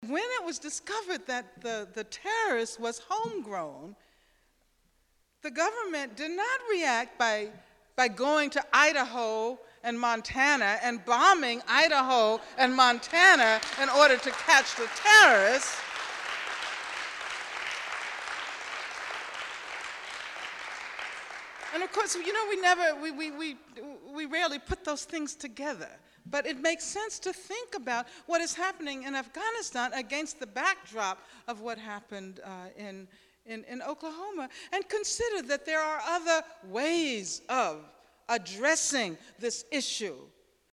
when it was discovered that the terrorist was homegrown, the government did not react by going to Idaho and Montana and bombing Idaho and Montana in order to catch the terrorists. And of course, you know, we rarely put those things together. But it makes sense to think about what is happening in Afghanistan against the backdrop of what happened in Oklahoma, and consider that there are other ways of addressing this issue